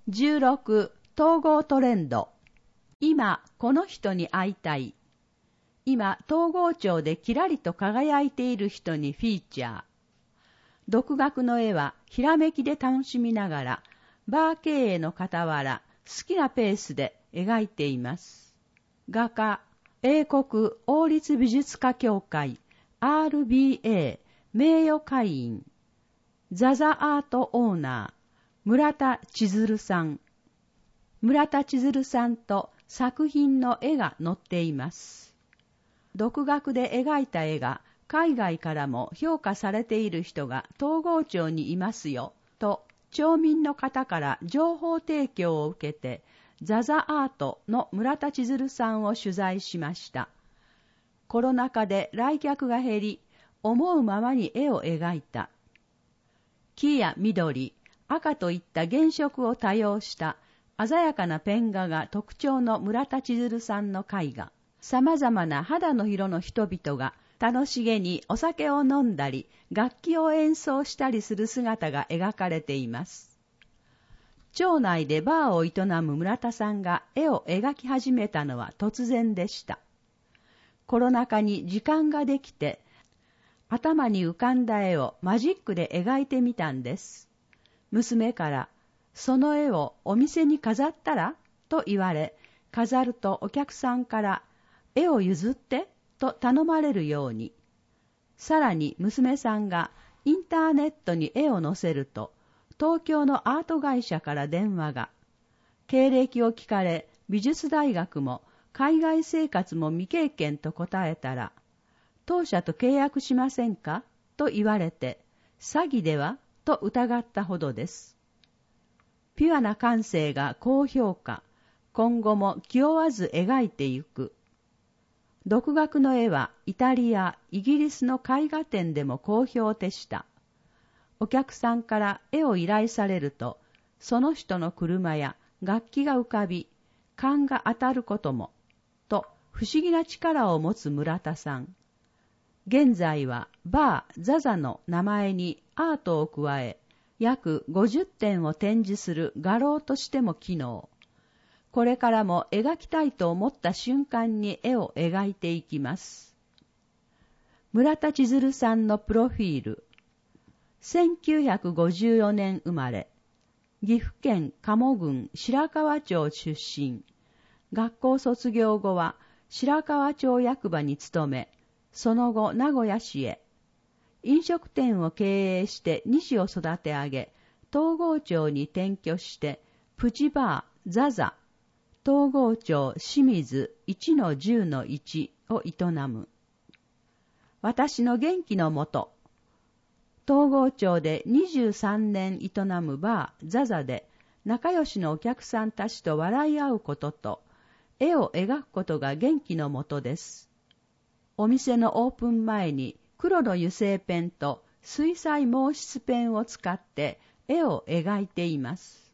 16、統合トレンド。今、この人に会いたい。今、東郷町でキラリと輝いている人にフィーチャー。独学の絵は、ひらめきで楽しみながら、バー経営の傍ら、好きなペースで描いています。画家、英国王立美術家協会、RBA、名誉会員、ザザアートオーナー、村田千鶴さん。村田千鶴さんと作品の絵が載っています。独学で描いた絵が海外からも評価されている人が東郷町にいますよ、と町民の方から情報提供を受けて、ザザアートの村田千鶴さんを取材しました。コロナ禍で来客が減り、思うままに絵を描いた。木や緑、赤といった原色を多用した鮮やかなペン画が特徴の村田千鶴さんの絵画。様々な肌の色の人々が楽しげにお酒を飲んだり、楽器を演奏したりする姿が描かれています。町内でバーを営む村田さんが絵を描き始めたのは突然でした。コロナ禍に時間ができて、頭に浮かんだ絵をマジックで描いてみたんです。娘から、その絵をお店に飾ったらと言われ、飾るとお客さんから絵を譲ってと頼まれるように。さらに娘さんがインターネットに絵を載せると、東京のアート会社から電話が。経歴を聞かれ、美術大学も海外生活も未経験と答えたら、当社と契約しませんかと言われて、詐欺ではと疑ったほどです。ピュアな感性が高評価、今後も気負わず描いてゆく。独学の絵はイタリア、イギリスの絵画展でも好評でした。お客さんから絵を依頼されると、その人の車や楽器が浮かび、勘が当たることも、と不思議な力を持つ村田さん。現在はバーザザの名前にアートを加え、約50点を展示する画廊としても機能。これからも描きたいと思った瞬間に絵を描いていきます。村田千鶴さんのプロフィール。1954年生まれ。岐阜県加茂郡白川町出身。学校卒業後は白川町役場に勤め、その後名古屋市へ。飲食店を経営して西を育て上げ、東郷町に転居して、プチバー、ザザ、東郷町清水 1-10-1 を営む。私の元気のもと。東郷町で23年営むバー、ザザで、仲良しのお客さんたちと笑い合うことと、絵を描くことが元気のもとです。お店のオープン前に黒の油性ペンと水彩毛筆ペンを使って絵を描いています。